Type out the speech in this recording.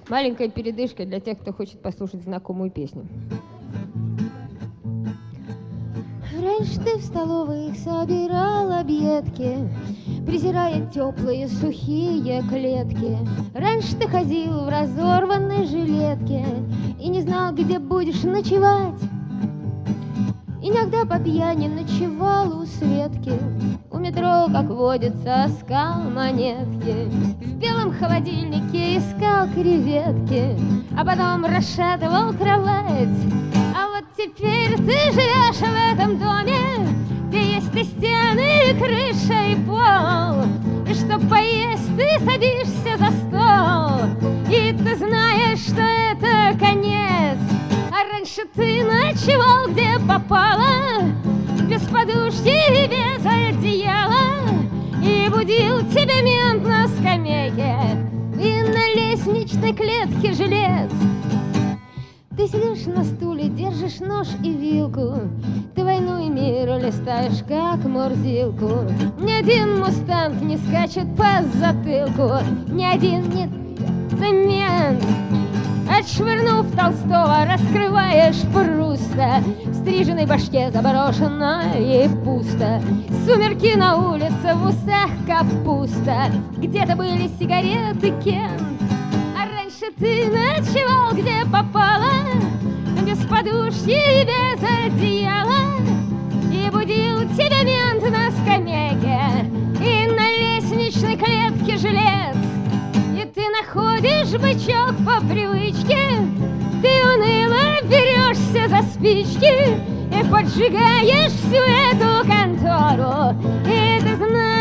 Маленькая передышка для тех, кто хочет послушать знакомую песню. Раньше ты в столовых собирал объедки, презирая теплые сухие клетки. Раньше ты ходил в разорванной жилетке и не знал, где будешь ночевать. Иногда по пьяни ночевал у Светки, у метро, как водится, искал монетки. В белом холодильнике искал креветки, а потом расшатывал кровать. А вот теперь ты живешь в этом доме, где есть и стены, и крыша, и пол. И чтоб поесть, ты садишься за стол, и ты знаешь, что это конец. А раньше ты ночевал где попало, без подушки и без одеяла, и будил тебя мент на скамейке и на лестничной клетке жилец. Ты сидишь на стуле, держишь нож и вилку, ты «Войну и мир» листаешь, как Мурзилку. Ни один мустанг не скачет по затылку, ни один не цемент. Отшвырнув Толстого, раскрываешь Пруста, в стриженной башке заброшено и пусто. Сумерки на улице, в усах капуста, где-то были сигареты Кент. А раньше ты ночевал где попало, без подушки и без одеяла, и будил тебя мент на скамейке и на лестничной клетке жилец. И ты находишь бычок по привычке, ты уныло берешься за спички и поджигаешь всю эту контору. И ты знаешь,